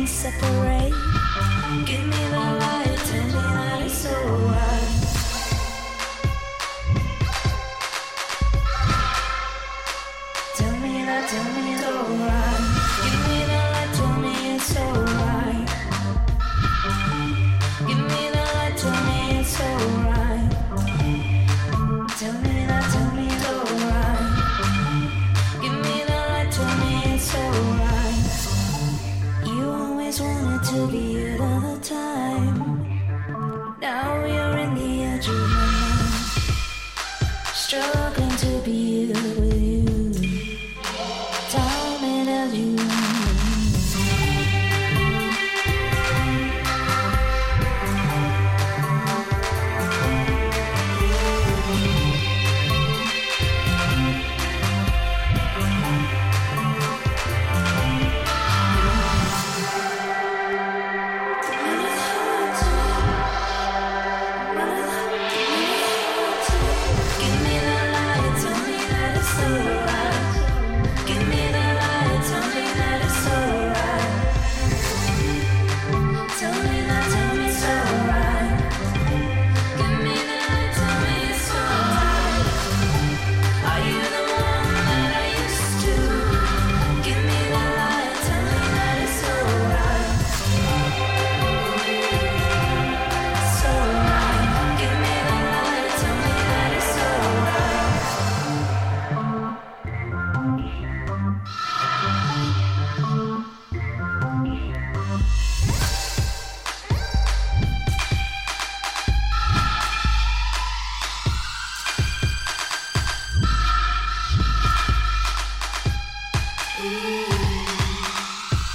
separate. Give me the light, tell me that it's alright. Tell me it's alright. Give me the light, tell me it's alright. Give me the light, tell me it's alright. Tell me it's alright. Give me the light, tell me it's alright. You always wanted to be here all the time.